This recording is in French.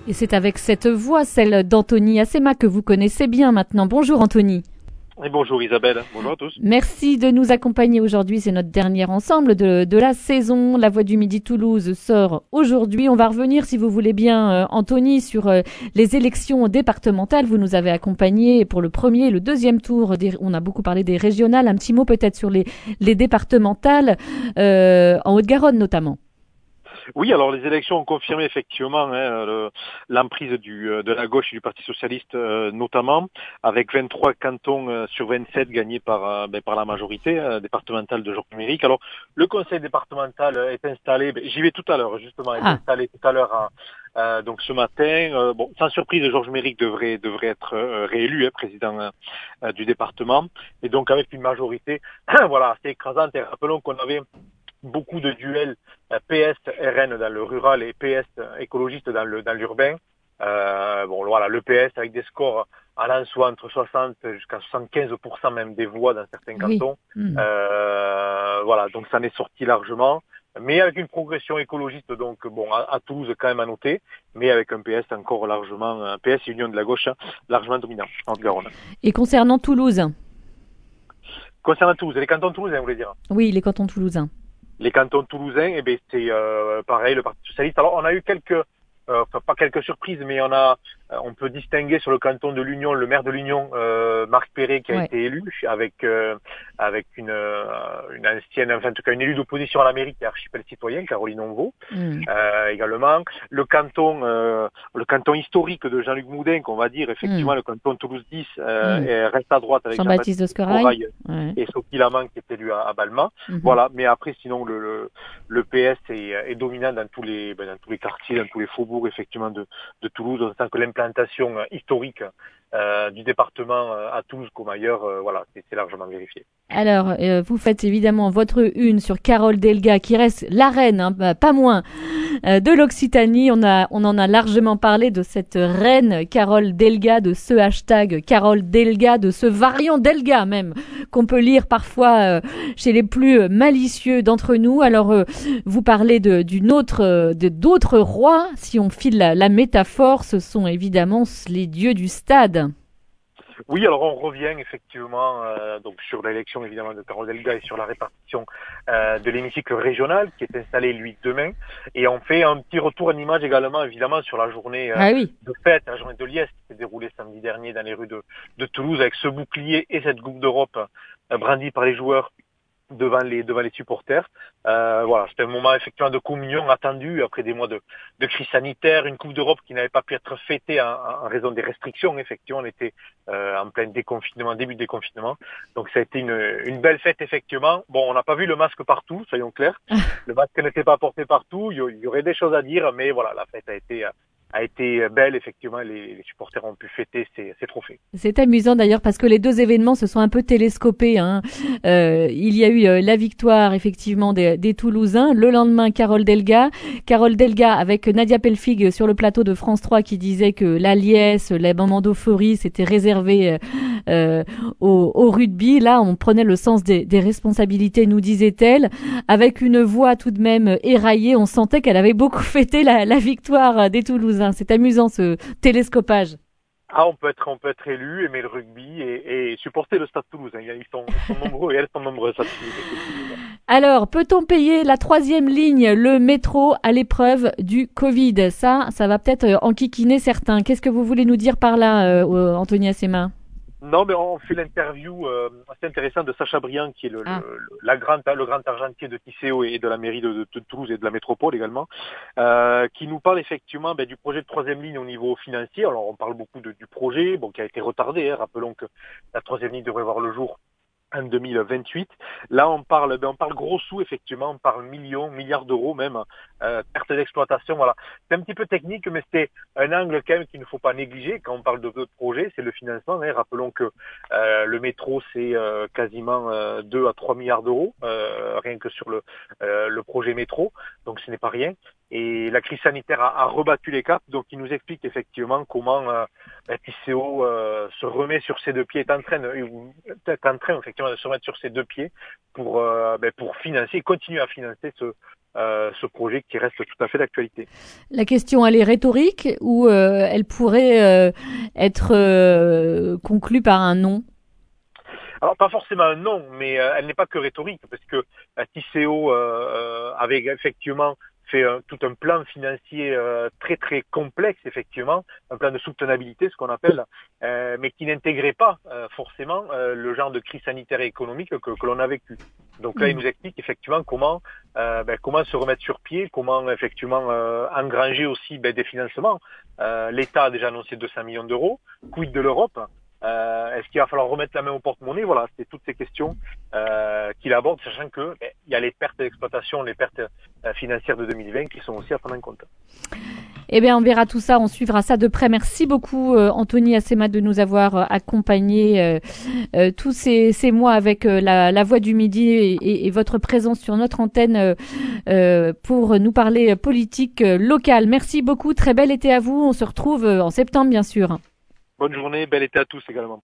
Et c'est avec cette voix, celle d'Anthony Assema, que vous connaissez bien maintenant. Bonjour Anthony. Et bonjour Isabelle, bonjour à tous. Merci de nous accompagner aujourd'hui, c'est notre dernier ensemble de la saison. La Voix du Midi Toulouse sort aujourd'hui. On va revenir, si vous voulez bien, Anthony, sur les élections départementales. Vous nous avez accompagnés pour le premier et le deuxième tour. On a beaucoup parlé des régionales. Un petit mot peut-être sur les départementales, en Haute-Garonne notamment. Oui, alors les élections ont confirmé effectivement l'emprise de la gauche et du Parti socialiste notamment, avec 23 cantons sur 27 gagnés par la majorité départementale de Georges Méric. Alors le conseil départemental est installé, j'y vais tout à l'heure justement, est installé tout à l'heure donc ce matin. Sans surprise, Georges Méric devrait être réélu président du département, et donc avec une majorité voilà assez écrasante. Et rappelons qu'on avait beaucoup de duels PS RN dans le rural et PS écologiste dans l'urbain. Le PS avec des scores allant soit entre 60 jusqu'à 75% même des voix dans certains cantons. Donc ça en est sorti largement, mais avec une progression écologiste à Toulouse quand même à noter, mais avec un PS encore largement, un PS et Union de la gauche largement dominant en Haute-Garonne. Et concernant Toulouse? Concernant Toulouse, les cantons toulousains, vous voulez dire? Oui, les cantons toulousains. Les cantons toulousains, c'est pareil, le Parti socialiste. Alors on a eu pas quelques surprises, mais on peut distinguer sur le canton de l'Union, le maire de l'Union, Marc Perret, qui a été élu avec une ancienne, enfin en tout cas une élue d'opposition à la mairie qui est archipel citoyen, Caroline Onvaux, également. Le canton historique de Jean-Luc Moudin, qu'on va dire, effectivement, le canton Toulouse 10, reste à droite avec Jean-Baptiste Descorail et Sophie Lamant qui est élu à Balma. Voilà, mais après sinon le PS est dominant dans tous les quartiers, dans tous les faubourgs effectivement de Toulouse. On sent que l'implantation historique du département à Toulouse comme ailleurs, c'est largement vérifié. Alors, vous faites évidemment votre une sur Carole Delga, qui reste la reine, pas moins, de l'Occitanie. On en a largement parlé de cette reine Carole Delga, de ce hashtag Carole Delga, de ce variant Delga même, qu'on peut lire parfois chez les plus malicieux d'entre nous. Alors, vous parlez d'autres rois. Si on file la métaphore, ce sont évidemment les dieux du stade. Oui, alors on revient effectivement sur l'élection évidemment de Carole Delga et sur la répartition de l'hémicycle régional qui est installé lui demain, et on fait un petit retour en image également évidemment sur la journée de fête, la journée de liesse qui s'est déroulée samedi dernier dans les rues de Toulouse, avec ce bouclier et cette Coupe d'Europe brandie par les joueurs devant les supporters. C'était un moment effectivement de communion attendu après des mois de crise sanitaire, une Coupe d'Europe qui n'avait pas pu être fêtée en raison des restrictions. Effectivement, on était en plein déconfinement, début de déconfinement. Donc ça a été une belle fête effectivement. Bon, on n'a pas vu le masque partout, soyons clairs. Le masque n'était pas porté partout. Il y aurait des choses à dire, mais voilà, la fête a été belle, effectivement, les supporters ont pu fêter ces trophées. C'est amusant d'ailleurs parce que les deux événements se sont un peu télescopés. Il y a eu la victoire effectivement des Toulousains. Le lendemain, Carole Delga avec Nadia Pelfig sur le plateau de France 3 qui disait que la liesse, les moments d'euphorie, c'était réservé au rugby. Là, on prenait le sens des responsabilités, nous disait-elle, avec une voix tout de même éraillée. On sentait qu'elle avait beaucoup fêté la victoire des Toulousains. C'est amusant ce télescopage. On peut être élu, aimer le rugby et supporter le Stade Toulousain. Ils sont nombreux et elles sont nombreuses. Alors, peut-on payer la 3e ligne, le métro, à l'épreuve du Covid? Ça va peut-être enquiquiner certains. Qu'est-ce que vous voulez nous dire par là, Anthony Assema? Non, mais on fait l'interview assez intéressante de Sacha Briand, qui est le grand argentier de Tisséo et de la mairie de Toulouse et de la métropole également, qui nous parle effectivement du projet de 3e ligne au niveau financier. Alors on parle beaucoup du projet, qui a été retardé. Rappelons que la 3e ligne devrait voir le jour en 2028. Là, on parle gros sous, effectivement, on parle milliards d'euros même, perte d'exploitation, voilà. C'est un petit peu technique, mais c'est un angle quand même qu'il ne faut pas négliger quand on parle de projet, c'est le financement. Rappelons que le métro, c'est quasiment 2 à 3 milliards d'euros, rien que sur le projet métro, donc ce n'est pas rien. Et la crise sanitaire a rebattu les cartes, donc il nous explique effectivement comment Tisséo se remet sur ses deux pieds, est en train effectivement de se remettre sur ses deux pieds pour financer, continuer à financer ce projet qui reste tout à fait d'actualité. La question, elle est rhétorique ou elle pourrait être conclue par un non? Alors pas forcément un non, mais elle n'est pas que rhétorique, parce que Tisséo avait effectivement fait tout un plan financier très très complexe, effectivement, un plan de soutenabilité, ce qu'on appelle, mais qui n'intégrait pas forcément le genre de crise sanitaire et économique que l'on a vécu. Donc là, il nous explique effectivement comment se remettre sur pied, comment effectivement engranger aussi des financements. L'État a déjà annoncé 200 millions d'euros. Quid de l'Europe? Est-ce qu'il va falloir remettre la main au porte-monnaie? Voilà, c'est toutes ces questions qu'il aborde, sachant que il y a les pertes d'exploitation, les pertes financières de 2020 qui sont aussi à prendre en compte. Eh bien, on verra tout ça, on suivra ça de près. Merci beaucoup, Anthony Assema, de nous avoir accompagnés tous ces mois avec la Voix du Midi et votre présence sur notre antenne pour nous parler politique locale. Merci beaucoup, très bel été à vous. On se retrouve en septembre, bien sûr. Bonne journée, bel été à tous également.